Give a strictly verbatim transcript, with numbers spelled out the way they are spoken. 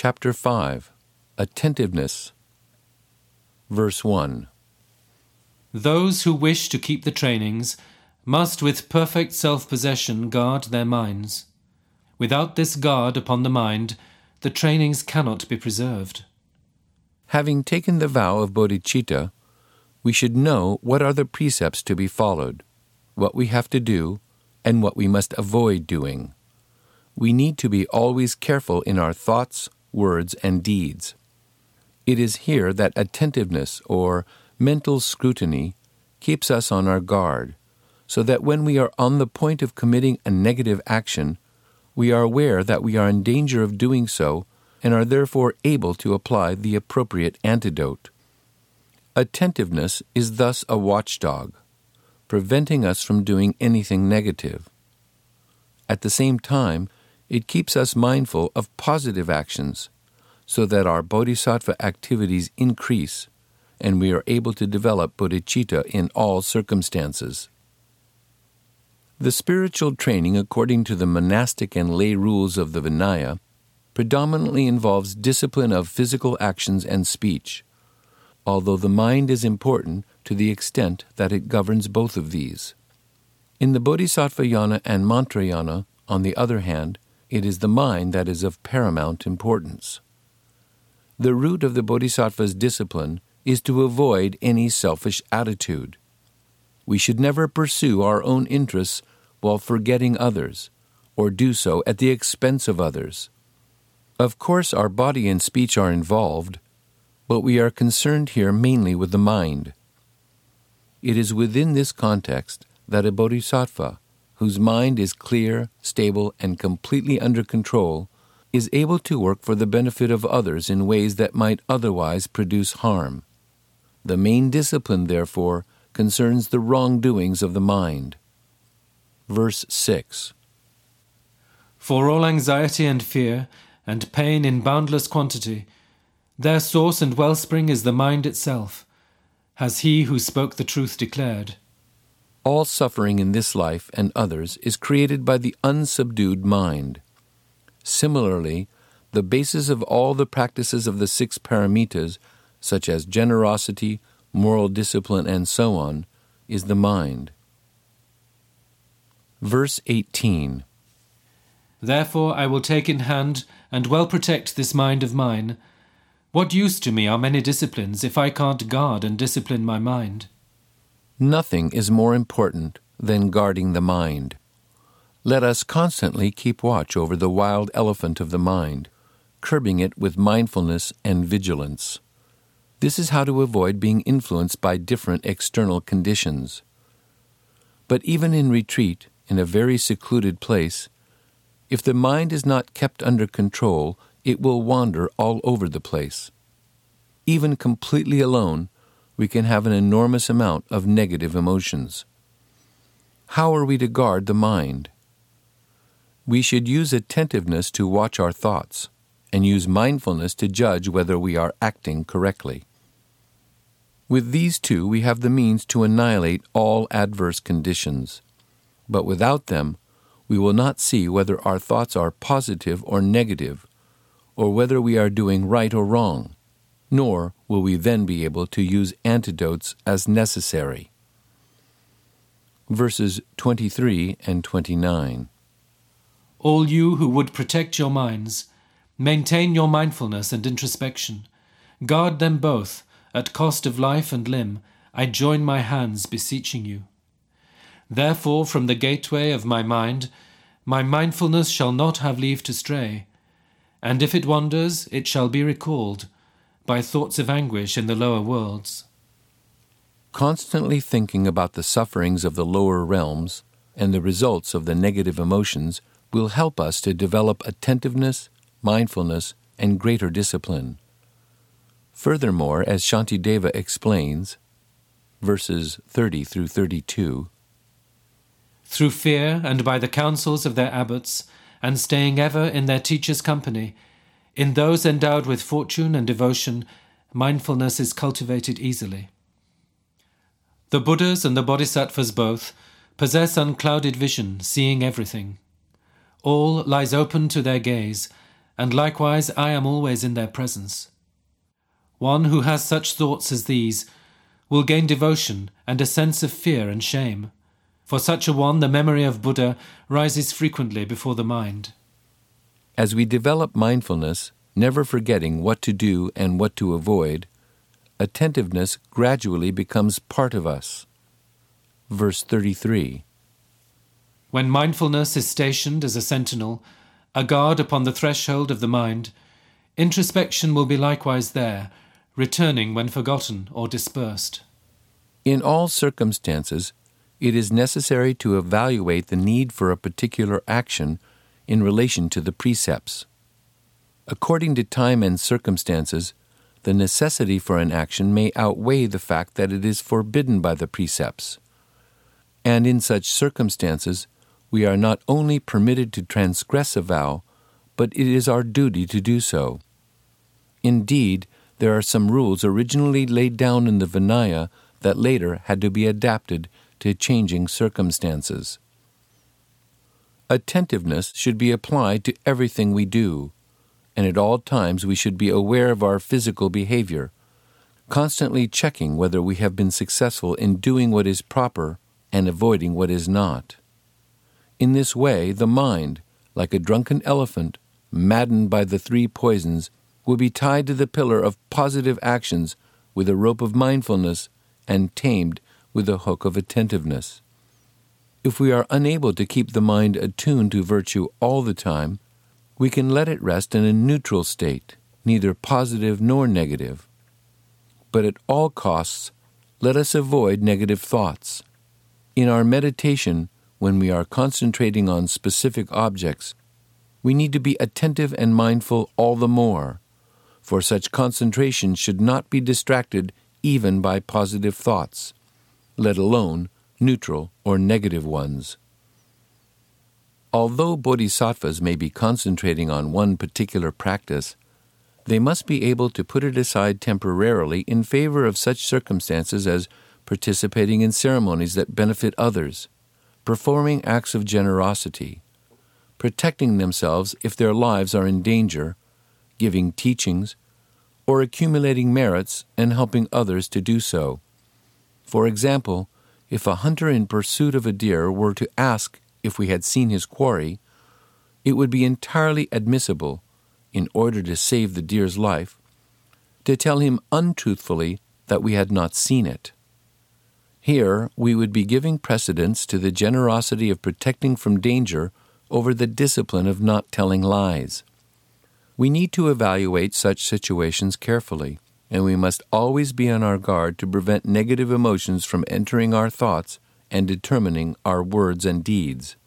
Chapter five. Attentiveness. Verse one. Those who wish to keep the trainings must with perfect self-possession guard their minds. Without this guard upon the mind, the trainings cannot be preserved. Having taken the vow of bodhicitta, we should know what are the precepts to be followed, what we have to do, and what we must avoid doing. We need to be always careful in our thoughts, words, and deeds. It is here that attentiveness, or mental scrutiny, keeps us on our guard, so that when we are on the point of committing a negative action, we are aware that we are in danger of doing so and are therefore able to apply the appropriate antidote. Attentiveness is thus a watchdog, preventing us from doing anything negative. At the same time, it keeps us mindful of positive actions, so that our bodhisattva activities increase and we are able to develop bodhicitta in all circumstances. The spiritual training according to the monastic and lay rules of the Vinaya predominantly involves discipline of physical actions and speech, although the mind is important to the extent that it governs both of these. In the Bodhisattvayana and Mantrayana, on the other hand, it is the mind that is of paramount importance. The root of the Bodhisattva's discipline is to avoid any selfish attitude. We should never pursue our own interests while forgetting others, or do so at the expense of others. Of course, our body and speech are involved, but we are concerned here mainly with the mind. It is within this context that a bodhisattva, whose mind is clear, stable, and completely under control, is able to work for the benefit of others in ways that might otherwise produce harm. The main discipline, therefore, concerns the wrongdoings of the mind. Verse six. For all anxiety and fear, and pain in boundless quantity, their source and wellspring is the mind itself, has he who spoke the truth declared. All suffering in this life and others is created by the unsubdued mind. Similarly, the basis of all the practices of the six paramitas, such as generosity, moral discipline, and so on, is the mind. Verse eighteen. Therefore I will take in hand and well protect this mind of mine. What use to me are many disciplines if I can't guard and discipline my mind? Nothing is more important than guarding the mind. Let us constantly keep watch over the wild elephant of the mind, curbing it with mindfulness and vigilance. This is how to avoid being influenced by different external conditions. But even in retreat, in a very secluded place, if the mind is not kept under control, it will wander all over the place. Even completely alone, we can have an enormous amount of negative emotions. How are we to guard the mind? We should use attentiveness to watch our thoughts, and use mindfulness to judge whether we are acting correctly. With these two, we have the means to annihilate all adverse conditions. But without them, we will not see whether our thoughts are positive or negative, or whether we are doing right or wrong, nor will we then be able to use antidotes as necessary. Verses twenty-three and twenty-nine. All you who would protect your minds, maintain your mindfulness and introspection. Guard them both, at cost of life and limb, I join my hands beseeching you. Therefore, from the gateway of my mind, my mindfulness shall not have leave to stray, and if it wanders, it shall be recalled by thoughts of anguish in the lower worlds. Constantly thinking about the sufferings of the lower realms and the results of the negative emotions will help us to develop attentiveness, mindfulness, and greater discipline. Furthermore, as Shantideva explains, verses thirty through thirty-two, through fear and by the counsels of their abbots, and staying ever in their teachers' company, in those endowed with fortune and devotion, mindfulness is cultivated easily. The Buddhas and the Bodhisattvas both possess unclouded vision, seeing everything. All lies open to their gaze, and likewise I am always in their presence. One who has such thoughts as these will gain devotion and a sense of fear and shame. For such a one, the memory of Buddha rises frequently before the mind. As we develop mindfulness, never forgetting what to do and what to avoid, attentiveness gradually becomes part of us. Verse thirty-three. When mindfulness is stationed as a sentinel, a guard upon the threshold of the mind, introspection will be likewise there, returning when forgotten or dispersed. In all circumstances, it is necessary to evaluate the need for a particular action in relation to the precepts. According to time and circumstances, the necessity for an action may outweigh the fact that it is forbidden by the precepts. And in such circumstances, we are not only permitted to transgress a vow, but it is our duty to do so. Indeed, there are some rules originally laid down in the Vinaya that later had to be adapted to changing circumstances. Attentiveness should be applied to everything we do, and at all times we should be aware of our physical behavior, constantly checking whether we have been successful in doing what is proper and avoiding what is not. In this way, the mind, like a drunken elephant, maddened by the three poisons, will be tied to the pillar of positive actions with a rope of mindfulness and tamed with a hook of attentiveness. If we are unable to keep the mind attuned to virtue all the time, we can let it rest in a neutral state, neither positive nor negative. But at all costs, let us avoid negative thoughts. In our meditation, when we are concentrating on specific objects, we need to be attentive and mindful all the more, for such concentration should not be distracted even by positive thoughts, let alone neutral or negative ones. Although bodhisattvas may be concentrating on one particular practice, they must be able to put it aside temporarily in favor of such circumstances as participating in ceremonies that benefit others, performing acts of generosity, protecting themselves if their lives are in danger, giving teachings, or accumulating merits and helping others to do so. For example, if a hunter in pursuit of a deer were to ask if we had seen his quarry, it would be entirely admissible, in order to save the deer's life, to tell him untruthfully that we had not seen it. Here, we would be giving precedence to the generosity of protecting from danger over the discipline of not telling lies. We need to evaluate such situations carefully, and we must always be on our guard to prevent negative emotions from entering our thoughts and determining our words and deeds.